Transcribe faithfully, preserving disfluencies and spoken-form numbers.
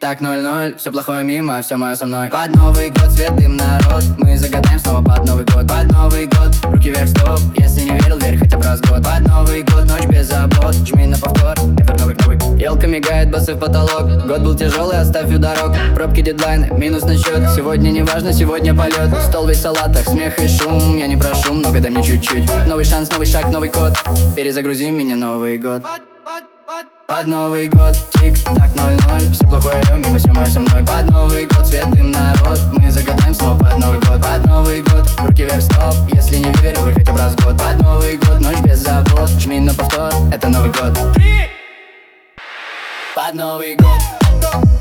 Тик-так, ноль-ноль, все плохое мимо, все мое со мной. Под Новый год свет, дым, народ. Мы загадаем снова под Новый год. Под Новый год, руки вверх, стоп. Если не верил, верь хотя бы раз в год. Под Новый год, ночь без забот. Жми на повтор, это новый новый. Елка мигает, басы в потолок. Год был тяжелый, оставь у дорог. Пробки, дедлайны, минус на счет. Сегодня не важно, сегодня полет. Стол весь в салатах, смех и шум. Я не прошу много, дай мне чуть-чуть. Новый шанс, новый шаг, новый код. Перезагрузи меня, Новый год. Под Новый год, тик-так, ноль-ноль. Все плохое мимо, все мое со мной. Под Новый год, свет, дым, народ. Мы загадаем снова под Новый год. Под Новый год, руки вверх, стоп. Если не верил, вы хотя бы раз в год. Под Новый год, ночь без забот. Жми на повтор, это Новый год. Под Новый год.